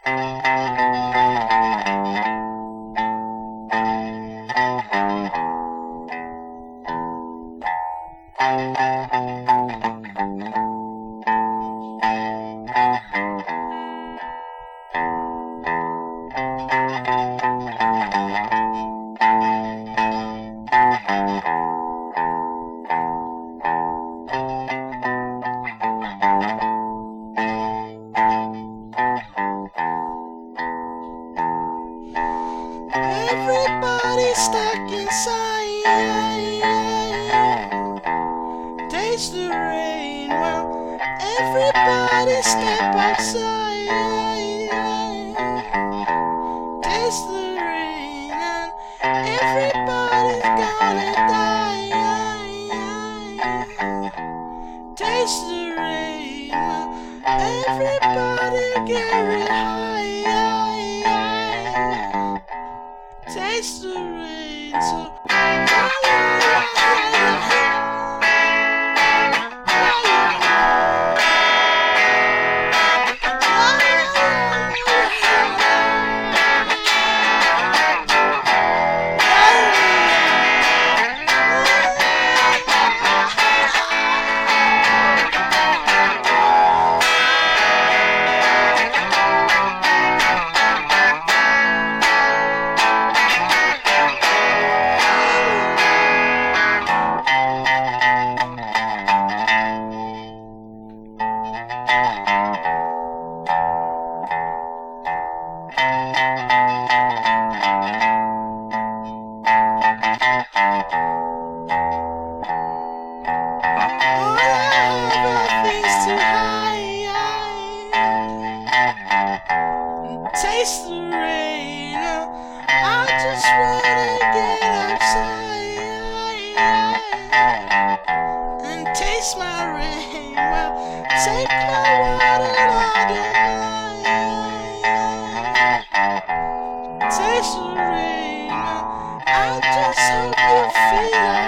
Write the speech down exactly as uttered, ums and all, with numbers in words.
Everybody stuck inside. Taste the rain. Well, everybody step outside. Taste the rain, and everybody's gonna die. Taste the rain. Well, everybody get high. Taste the rain, so taste the rain. I just wanna get outside and taste my rain. Well, take my water all night. Taste the rain. I just hope you feel